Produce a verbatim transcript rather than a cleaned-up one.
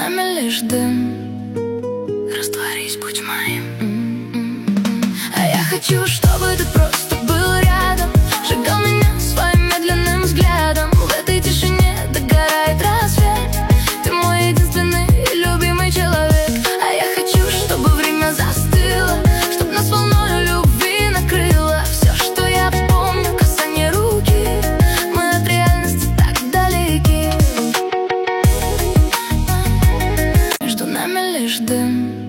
нами лишь дым. Растворись, будь моим. А я хочу, чтобы ты просто был рядом, сжигал меня своим медленным взглядом. В этой тишине догорает рассвет. Ты мой единственный и любимый человек. А я хочу, чтобы время застыло, чтоб нас волною любви накрыло. Все, что я помню, касание руки, мы от реальности так далеки. Между нами лишь дым.